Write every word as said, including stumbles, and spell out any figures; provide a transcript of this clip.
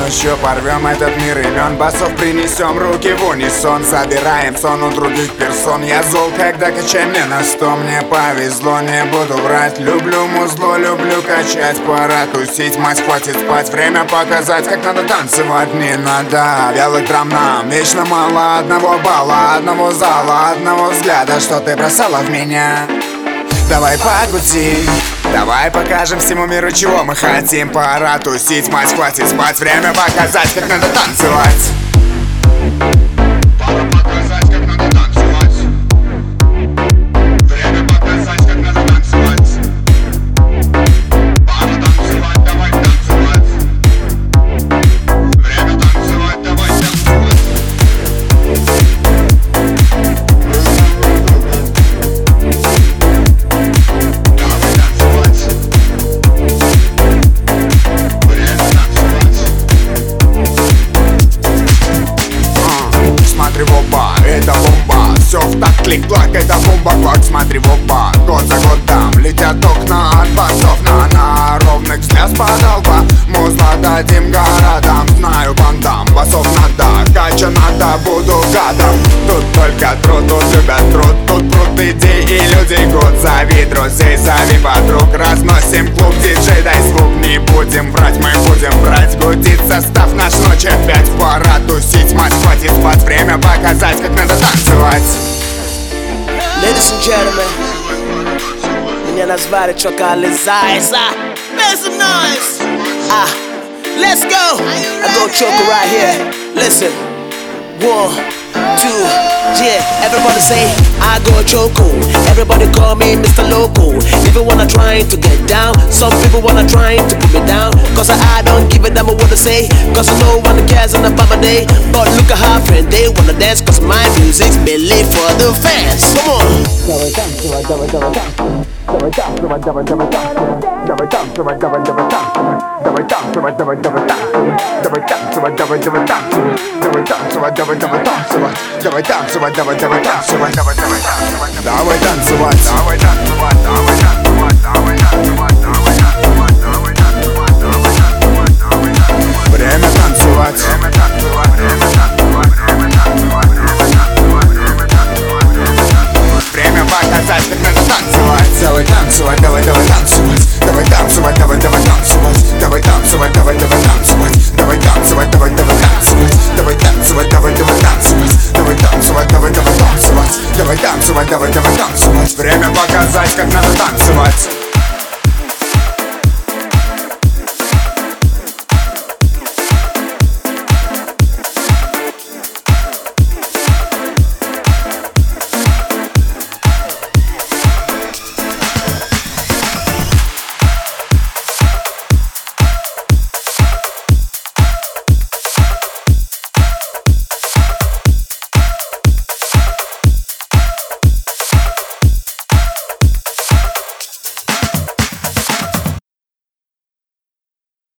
ночью порвем этот мир имен басов, принесем руки в унисон, собираем сон у других персон. Я зол, когда качай мне на сто, мне повезло, не буду врать. Люблю музло, люблю качать, пора тусить, мать, хватит спать. Время показать, как надо танцевать, не надо вялых драм нам. Вечно мало одного балла, одного зала, одного взгляда, что ты бросала в меня. Давай покутим, давай покажем всему миру, чего мы хотим. Пора тусить, мать, хватит спать. Время показать, как надо танцевать. Пора показать, как надо танцевать. Время показать, как надо танцевать. Пора танцевать, давай танцевать. Время танцевать, давай танцевать. Смотри в оба, это бомба. Все в так, клик-клак, это бомба-клак. Смотри в оба, год за годом летят окна от басов на на ровных взгляд с потолка. Музла дадим городам, знаю бандам. Басов надо, кача надо, буду гадом. Тут только труд, тут любят труд. Тут пруд идей и людей год. Зови друзей, зови подруг. Разносим клуб, диджей, дай звук. Не будем врать, мы будем брать. Гудит состав наш ночь опять. Пора тусить, мать, хватит спать. Время показать, как надо танцевать. Ladies and gentlemen, меня назвали Чокали Зайца. Make some noise. Ah, let's go. I go choker right here. Listen, one, two, yeah. Everybody say I go choco. Everybody call me Mister Loco. People wanna try to get down. Some people wanna try to put me down. Cause I don't give a damn what to say. Cause no one cares on about my day. But look at how friend they wanna dance. Cause my music's mainly for the fans. Come on. Давай танцевать, давай, давай танцевать. Давай танцевать, давай, давай танцевать. Давай танцевать, давай, давай танцевать. Давай танцевать, давай, давай танцевать. Давай танцевать, давай, давай танцевать. Давай танцевать, давай, давай танцевать. Давай танцевать, давай, давай танцевать. Давай, давай танцевать. Давай танцевать, давай танцевать, давай танцевать, давай танцевать.